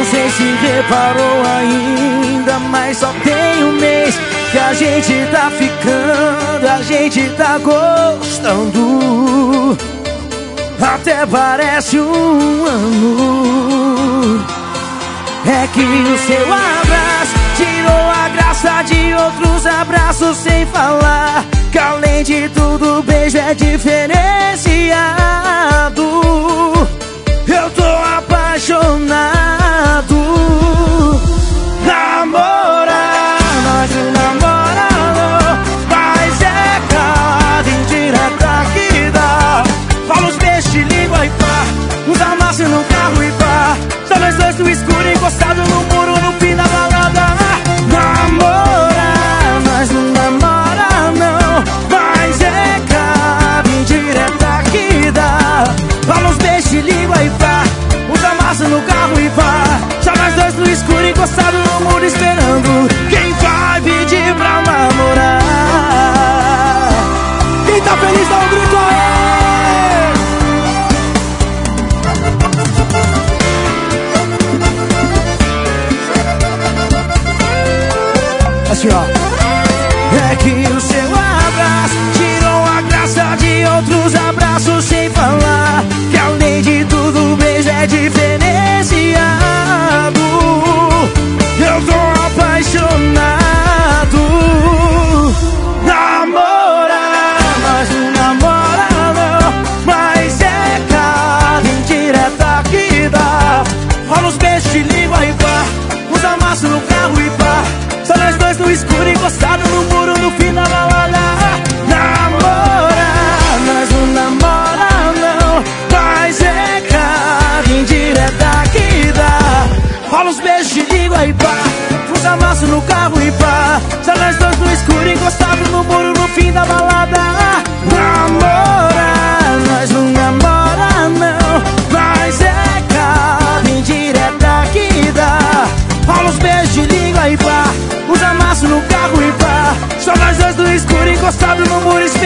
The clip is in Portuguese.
Não sei se reparou ainda, mas só tem um mês que a gente tá ficando, a gente tá gostando. Até parece um ano. É que o seu abraço tirou a graça de outros abraços, sem falar que além de tudo o beijo é diferenciado. Eu tô apaixonado. Namorar, nós não namoramos, mas é cada indireta que dá. Fala uns beijos de língua e pá, uns amassos no carro e pá. Só nós dois no escuro, encostado no muro no fim da balada. Namorar, nós não namora não, mas é cada indireta que dá. Fala uns beijos de língua e pá, uns amassos no carro e pá. Só nós dois no escuro, encostado no muro, esperando quem vai pedir pra namorar. Quem tá feliz dá um grito aí. Assim, ó. É que o seu abraço tirou a graça de outros abraços, sem falar que além de tudo o beijo é diferenciado. Eu tô apaixonado. Namorar, nós não namoramos, mas é cada indireta que dá. Rola uns beijos de língua e pá, uns amassos no carro e pá. Só nós dois no escuro, encostado no muro no fim da balada. Namorar, nós não namora não, mas é cada indireta que dá. Rola uns beijos de língua e pá, uns amassos no carro e pá. Só nós dois no escuro, encostado no muro no fim da balada. Namorar, nós não namora não, mas é cada indireta que dá. Rola uns beijos de língua e pá, uns amassos no carro e pá. Só nós dois no escuro, encostado no muro.